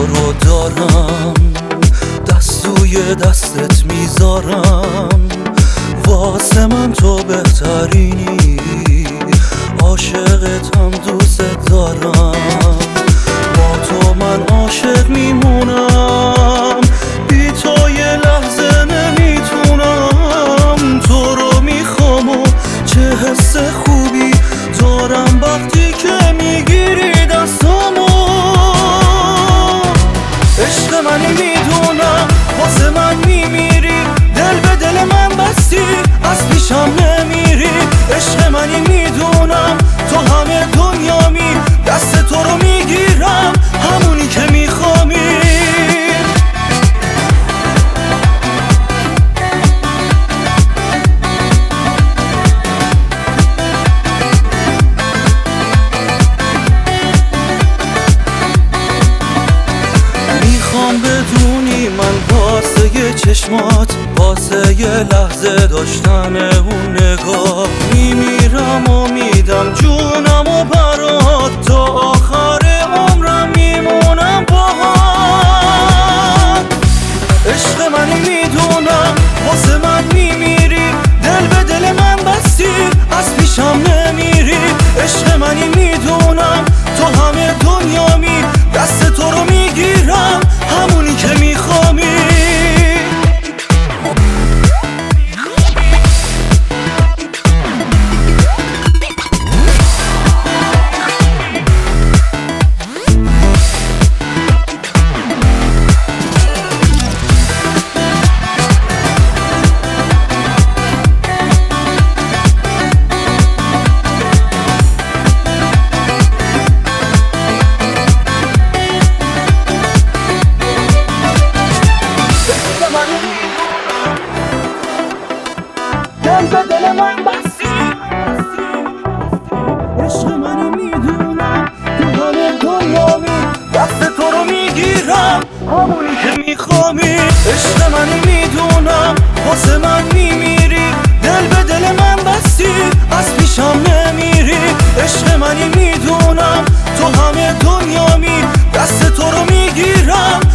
تو رو دارم، دستوی دستت میذارم، واسه من تو بهترینی، عاشقتم دوست دارم، با تو من عاشق میمونم، بی تو یه لحظه نمیتونم، تو رو میخوام و چه حس خوبی دارم وقتی که میگیری دستامو. عشق منی میدونم واسه من میمیری، دل به دل من بستی از پیشم نمیری. عشق منی میدونم تو همه دنیامی، دست تو رو میگیرم همونی که میخوامی. میخوام بدونی من واسه یه چشمات، واسه یه لحظه داشتن اون نگاه، میمیرم و میدم جونم و برات، تا آخر عمرم میمونم باهات. عشق منی میدونم واسه من میمیری، دل به دل من بستی از پیشم نمیری. عشق منی میدونم تو همه دنیامی، دست تو رو میگیرم همونی که میخوامی. دل به دل من بستی، عشق منی میدونم تو همه دنیامی، دست تو رو میگیرم همونی که میخوامی. عشق منی میدونم واسه من میمیری، دل به دل من بستی از پیشم نمیری. عشق منی میدونم تو همه دنیامی، دست تو رو میگیرم